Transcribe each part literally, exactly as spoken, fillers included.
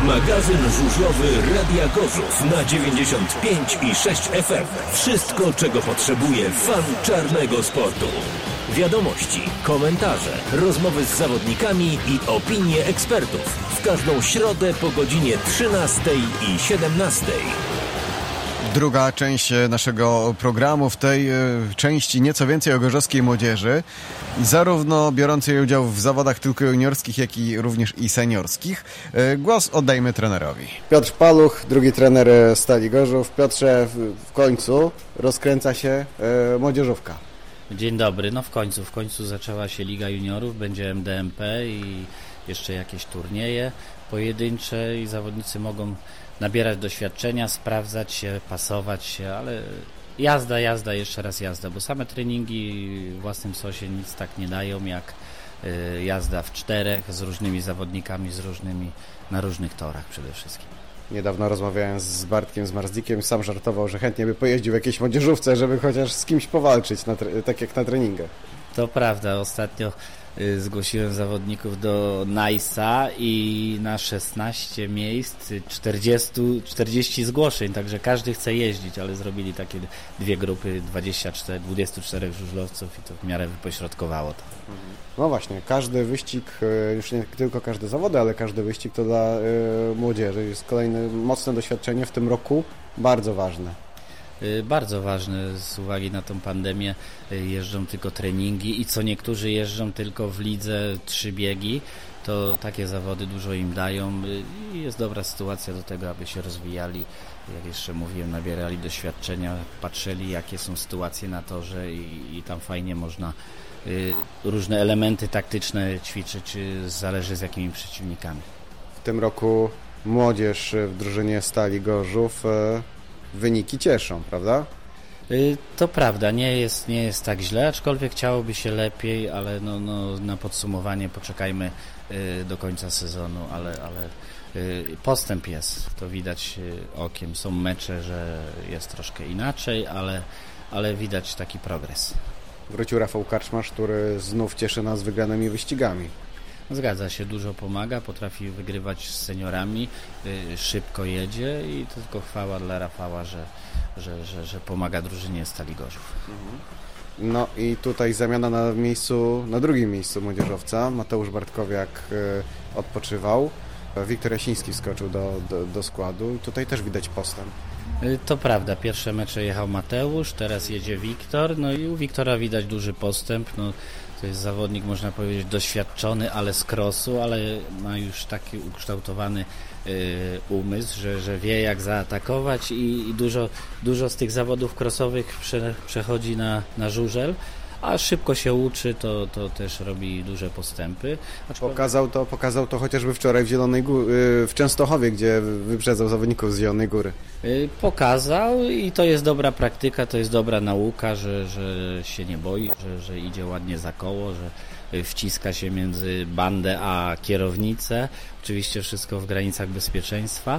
Magazyn żużlowy Radia Gorzów na dziewięćdziesiąt pięć i sześć F M. Wszystko, czego potrzebuje fan czarnego sportu. Wiadomości, komentarze, rozmowy z zawodnikami i opinie ekspertów. W każdą środę po godzinie trzynastej i siedemnastej. Druga część naszego programu, w tej części nieco więcej o gorzowskiej młodzieży, zarówno biorącej udział w zawodach tylko juniorskich, jak i również i seniorskich. Głos oddajmy trenerowi. Piotr Paluch, drugi trener Stali Gorzów. Piotrze, w końcu rozkręca się młodzieżówka. Dzień dobry, no w końcu, w końcu zaczęła się Liga Juniorów, będzie M D M P i jeszcze jakieś turnieje pojedyncze i zawodnicy mogą nabierać doświadczenia, sprawdzać się, pasować się, ale jazda, jazda, jeszcze raz jazda, bo same treningi w własnym sosie nic tak nie dają jak y, jazda w czterech z różnymi zawodnikami, z różnymi, na różnych torach przede wszystkim. Niedawno rozmawiałem z Bartkiem, z Marzdikiem, sam żartował, że chętnie by pojeździł w jakiejś młodzieżówce, żeby chociaż z kimś powalczyć, na tre- tak jak na treningach. To prawda, ostatnio y, zgłosiłem zawodników do Najsa i na szesnaście miejsc czterdzieści, czterdzieści zgłoszeń, także każdy chce jeździć, ale zrobili takie dwie grupy, dwadzieścia cztery, dwadzieścia cztery żużlowców i to w miarę wypośrodkowało to. No właśnie, każdy wyścig, już nie tylko każde zawody, ale każdy wyścig to dla y, młodzieży jest kolejne mocne doświadczenie w tym roku, bardzo ważne. Bardzo ważne z uwagi na tą pandemię, jeżdżą tylko treningi i co niektórzy jeżdżą tylko w lidze trzy biegi, to takie zawody dużo im dają i jest dobra sytuacja do tego, aby się rozwijali, jak jeszcze mówiłem, nabierali doświadczenia, patrzyli jakie są sytuacje na torze i, i tam fajnie można y, różne elementy taktyczne ćwiczyć, y, zależy z jakimi przeciwnikami. W tym roku młodzież w drużynie Stali Gorzów y, wyniki cieszą, prawda? To prawda, nie jest, nie jest tak źle, aczkolwiek chciałoby się lepiej, ale no, no, na podsumowanie poczekajmy do końca sezonu, ale, ale postęp jest, to widać okiem. Są mecze, że jest troszkę inaczej, ale, ale widać taki progres. Wrócił Rafał Karczmarz, który znów cieszy nas wygranymi wyścigami. Zgadza się, dużo pomaga, potrafi wygrywać z seniorami, y, szybko jedzie i to tylko chwała dla Rafała, że, że, że, że pomaga drużynie Stali Gorzów. No i tutaj zamiana na miejscu, na drugim miejscu młodzieżowca. Mateusz Bartkowiak y, odpoczywał, Wiktor Jasiński wskoczył do, do, do składu i tutaj też widać postęp. Y, to prawda, pierwsze mecze jechał Mateusz, teraz jedzie Wiktor, no i u Wiktora widać duży postęp, no to jest zawodnik, można powiedzieć, doświadczony, ale z crossu, ale ma już taki ukształtowany y, umysł, że, że wie jak zaatakować i, i dużo, dużo z tych zawodów crossowych prze, przechodzi na, na żużel, a szybko się uczy, to, to też robi duże postępy. Pokazał to, pokazał to chociażby wczoraj w Zielonej Gó- w Częstochowie, gdzie wyprzedzał zawodników z Zielonej Góry. Pokazał i to jest dobra praktyka, to jest dobra nauka, że, że się nie boi, że, że idzie ładnie za koło, że wciska się między bandę a kierownicę. Oczywiście wszystko w granicach bezpieczeństwa.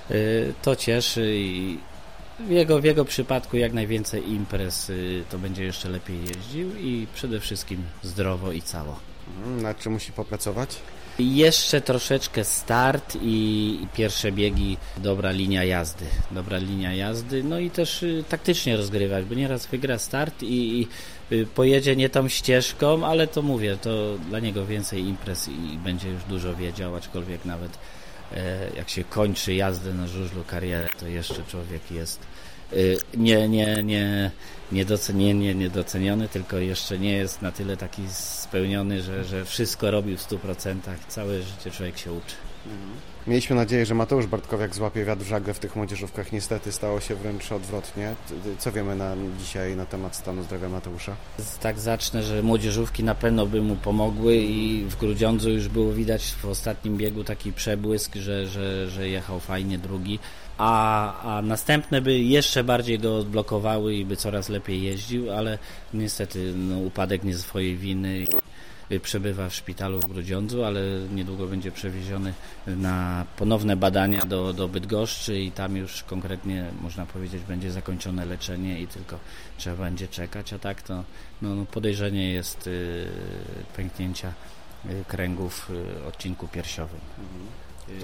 To cieszy i w jego, w jego przypadku jak najwięcej imprez, to będzie jeszcze lepiej jeździł i przede wszystkim zdrowo i cało. Na czym musi popracować? Jeszcze troszeczkę start i, i pierwsze biegi, dobra linia jazdy, dobra linia jazdy, no i też y, taktycznie rozgrywać, bo nieraz wygra start i, i y, pojedzie nie tą ścieżką, ale to mówię, to dla niego więcej imprez i, i będzie już dużo wiedział, aczkolwiek nawet e, jak się kończy jazdę na żużlu karierę, to jeszcze człowiek jest y, nie, nie, nie, niedocenienie, niedoceniony, tylko jeszcze nie jest na tyle taki spełniony, że, że wszystko robił w stu procentach. Całe życie człowiek się uczy. Mieliśmy nadzieję, że Mateusz Bartkowiak złapie wiatr w żagle w tych młodzieżówkach. Niestety stało się wręcz odwrotnie. Co wiemy na dzisiaj na temat stanu zdrowia Mateusza? Tak zacznę, że młodzieżówki na pewno by mu pomogły i w Grudziądzu już było widać w ostatnim biegu taki przebłysk, że, że, że jechał fajnie drugi. A, a następne by jeszcze bardziej go odblokowały i by coraz lepiej jeździł, ale niestety no, upadek nie ze swojej winy. Przebywa w szpitalu w Grudziądzu, ale niedługo będzie przewieziony na ponowne badania do, do Bydgoszczy i tam już konkretnie, można powiedzieć, będzie zakończone leczenie i tylko trzeba będzie czekać, a tak to no, podejrzenie jest y, pęknięcia y, kręgów w y, odcinku piersiowym. To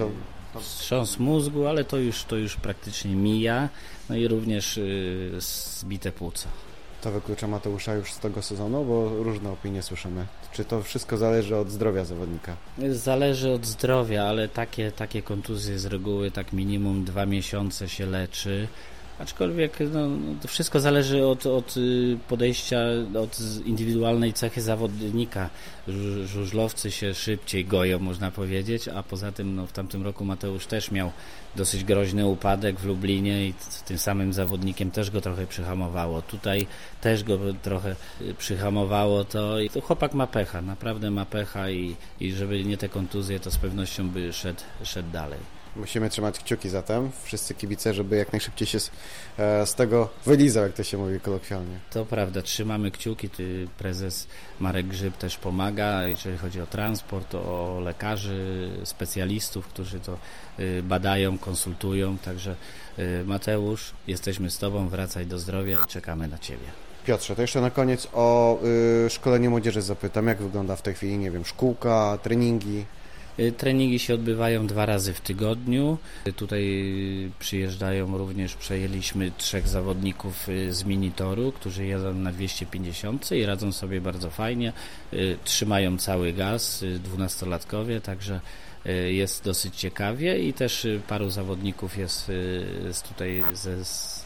wstrząs mózgu, ale to już, to już praktycznie mija, no i również yy, zbite płuca. To wyklucza Mateusza już z tego sezonu, bo różne opinie słyszymy. Czy to wszystko zależy od zdrowia zawodnika? Zależy od zdrowia, ale takie, takie kontuzje z reguły tak minimum dwa miesiące się leczy. Aczkolwiek no, to wszystko zależy od, od podejścia, od indywidualnej cechy zawodnika. Żużlowcy się szybciej goją, można powiedzieć, a poza tym no, w tamtym roku Mateusz też miał dosyć groźny upadek w Lublinie i tym samym zawodnikiem też go trochę przyhamowało. Tutaj też go trochę przyhamowało to i to chłopak ma pecha, naprawdę ma pecha i, i żeby nie te kontuzje, to z pewnością by szedł, szedł dalej. Musimy trzymać kciuki zatem, wszyscy kibice, żeby jak najszybciej się z, z tego wylizał, jak to się mówi kolokwialnie. To prawda, trzymamy kciuki, ty, prezes Marek Grzyb też pomaga, jeżeli chodzi o transport, o lekarzy, specjalistów, którzy to badają, konsultują, także Mateusz, jesteśmy z Tobą, wracaj do zdrowia i czekamy na Ciebie. Piotrze, to jeszcze na koniec o y, szkolenie młodzieży zapytam, jak wygląda w tej chwili, nie wiem, szkółka, treningi? Treningi się odbywają dwa razy w tygodniu. Tutaj przyjeżdżają również, przejęliśmy trzech zawodników z minitoru, którzy jadą na dwieście pięćdziesiąt i radzą sobie bardzo fajnie. Trzymają cały gaz, dwunastolatkowie, także jest dosyć ciekawie i też paru zawodników jest z tutaj ze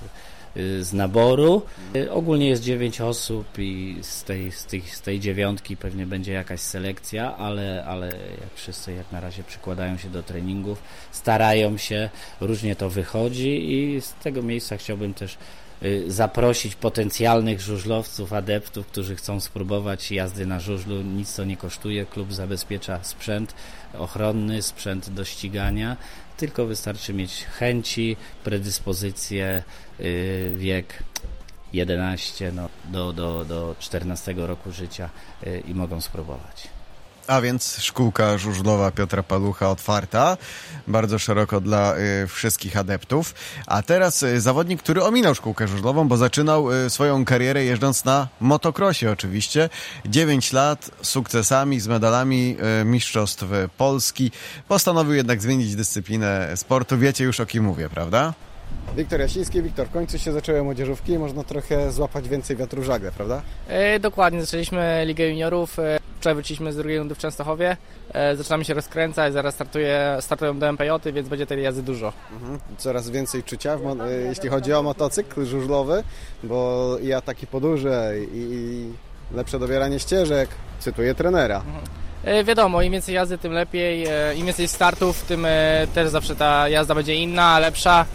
z naboru. Ogólnie jest dziewięć osób i z tej, z, tych, z tej dziewiątki pewnie będzie jakaś selekcja, ale, ale jak wszyscy jak na razie przykładają się do treningów, starają się, różnie to wychodzi i z tego miejsca chciałbym też zaprosić potencjalnych żużlowców, adeptów, którzy chcą spróbować jazdy na żużlu. Nic to nie kosztuje. Klub zabezpiecza sprzęt ochronny, sprzęt do ścigania. Tylko wystarczy mieć chęci, predyspozycje, yy, wiek jedenaście no, do, do, do czternastego roku życia yy, i mogą spróbować. A więc szkółka żużlowa Piotra Palucha otwarta, bardzo szeroko dla y, wszystkich adeptów. A teraz y, zawodnik, który ominął szkółkę żużlową, bo zaczynał y, swoją karierę jeżdżąc na motocrossie oczywiście. dziewięć lat z sukcesami, z medalami y, mistrzostw Polski. Postanowił jednak zmienić dyscyplinę sportu. Wiecie już, o kim mówię, prawda? Wiktor Jasiński. Wiktor, w końcu się zaczęły młodzieżówki i można trochę złapać więcej wiatru w żagle, prawda? E, dokładnie, zaczęliśmy Ligę Juniorów. E, wczoraj wróciliśmy z drugiej rundy w Częstochowie. E, zaczynamy się rozkręcać, zaraz startuje, startują D M P J-y, więc będzie tej jazdy dużo. Mhm. Coraz więcej czucia, w, e, jeśli chodzi o motocykl żużlowy, bo i ataki podłuże, i lepsze dobieranie ścieżek, cytuję trenera. Mhm. E, wiadomo, im więcej jazdy, tym lepiej. E, im więcej startów, tym e, też zawsze ta jazda będzie inna, lepsza.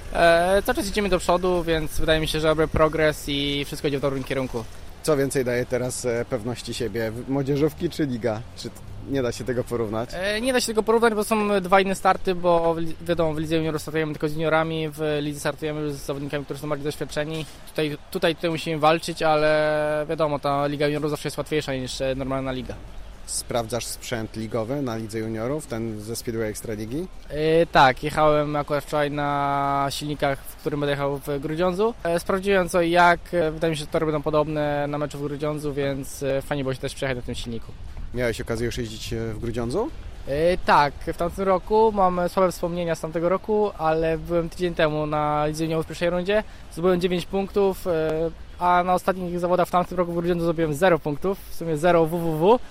E, cały czas idziemy do przodu, więc wydaje mi się, że robię progres i wszystko idzie w dobrym kierunku. Co więcej daje teraz e, pewności siebie? Młodzieżówki czy liga? Czy nie da się tego porównać? E, nie da się tego porównać, bo są dwa inne starty, bo wiadomo, w lidze juniorów startujemy tylko z juniorami, w lidze startujemy już z zawodnikami, którzy są bardziej doświadczeni. Tutaj, tutaj, tutaj musimy walczyć, ale wiadomo, ta liga juniorów zawsze jest łatwiejsza niż normalna liga. Sprawdzasz sprzęt ligowy na lidze juniorów, ten ze Speedway Ekstraligi? Yy, tak, jechałem akurat wczoraj na silnikach, w którym będę jechał w Grudziądzu. Yy, sprawdziłem co i jak, yy, wydaje mi się, że tory będą podobne na meczu w Grudziądzu, więc yy, fajnie było się też przejechać na tym silniku. Miałeś okazję już jeździć w Grudziądzu? Yy, tak, w tamtym roku mam słabe wspomnienia z tamtego roku, ale byłem tydzień temu na lidze juniorów w pierwszej rundzie, zdobyłem dziewięć punktów, yy, a na ostatnich zawodach w tamtym roku w Grudziądzu zdobyłem zero punktów, w sumie zero W W W.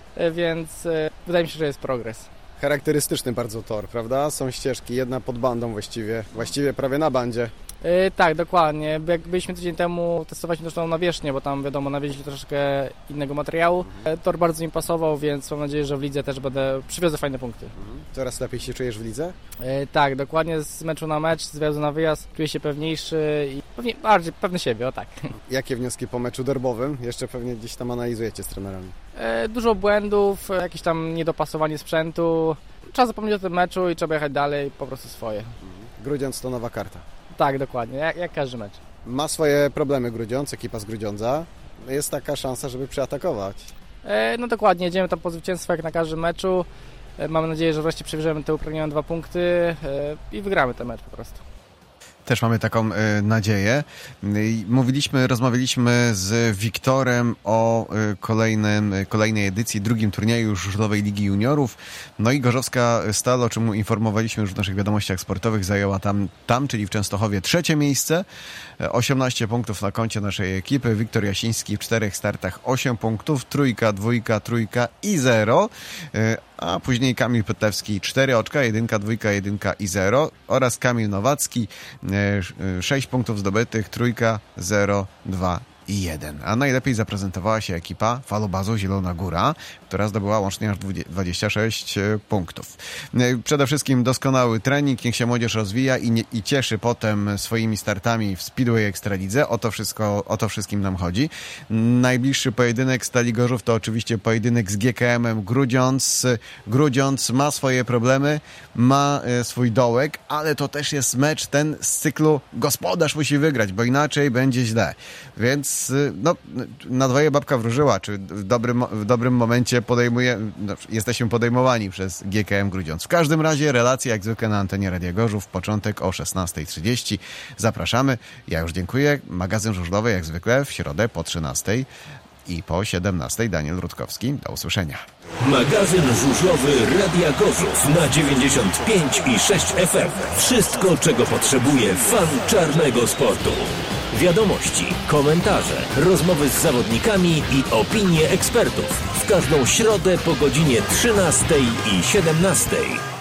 Więc y, wydaje mi się, że jest progres. Charakterystyczny bardzo tor, prawda? Są ścieżki, jedna pod bandą właściwie, właściwie prawie na bandzie. Y, tak, dokładnie. Jak byliśmy tydzień temu, testowaliśmy też tą nawierzchnię, bo tam wiadomo, nawieźli troszeczkę innego materiału. Mhm. Tor bardzo mi pasował, więc mam nadzieję, że w lidze też będę przywiozę fajne punkty. Mhm. Coraz lepiej się czujesz w lidze? Y, tak, dokładnie z meczu na mecz, z wyjazdu na wyjazd czuję się pewniejszy i pewnie, bardziej pewny siebie, o tak. Jakie wnioski po meczu derbowym? Jeszcze pewnie gdzieś tam analizujecie z trenerami. Y, dużo błędów, jakieś tam niedopasowanie sprzętu. Trzeba zapomnieć o tym meczu i trzeba jechać dalej, po prostu swoje. Mhm. Grudziądz to nowa karta. Tak, dokładnie, jak, jak każdy mecz. Ma swoje problemy Grudziądz, ekipa z Grudziądza. Jest taka szansa, żeby przeatakować. E, no dokładnie, jedziemy tam po zwycięstwo jak na każdym meczu. E, mamy nadzieję, że wreszcie przebierzemy te upragnione dwa punkty e, i wygramy ten mecz po prostu. Też mamy taką y, nadzieję. Y, mówiliśmy, rozmawialiśmy z Wiktorem o y, kolejnym, y, kolejnej edycji, drugim turnieju Żużlowej Ligi Juniorów. No i Gorzowska Stal, o czym informowaliśmy już w naszych wiadomościach sportowych, zajęła tam, tam czyli w Częstochowie, trzecie miejsce. osiemnaście punktów na koncie naszej ekipy. Wiktor Jasiński w czterech startach osiem punktów, trójka, dwójka, trójka i zero. Y, a później Kamil Pytlewski cztery oczka, jedynka, dwójka, jedynka i zero oraz Kamil Nowacki sześć punktów zdobytych, trójka, zero, dwa i jeden. A najlepiej zaprezentowała się ekipa Falobazu Zielona Góra, która zdobyła łącznie aż dwadzieścia sześć punktów. Przede wszystkim doskonały trening, niech się młodzież rozwija i, nie, i cieszy potem swoimi startami w Speedway Ekstralidze. O to wszystko, o to wszystkim nam chodzi. Najbliższy pojedynek Stali Gorzów to oczywiście pojedynek z G K M-em Grudziądz. Grudziądz ma swoje problemy, ma swój dołek, ale to też jest mecz ten z cyklu gospodarz musi wygrać, bo inaczej będzie źle. Więc no, na dwoje babka wróżyła, czy w dobrym, w dobrym momencie podejmuje, no, jesteśmy podejmowani przez G K M Grudziądz. W każdym razie relacja jak zwykle na antenie Radia Gorzów, początek o szesnasta trzydzieści. Zapraszamy. Ja już dziękuję. Magazyn żużlowy jak zwykle w środę po trzynastej i po siedemnastej. Daniel Rutkowski. Do usłyszenia. Magazyn żużlowy Radia Gorzów na dziewięćdziesiąt pięć i sześć F M. Wszystko, czego potrzebuje fan czarnego sportu. Wiadomości, komentarze, rozmowy z zawodnikami i opinie ekspertów. W każdą środę po godzinie trzynastej i siedemnastej.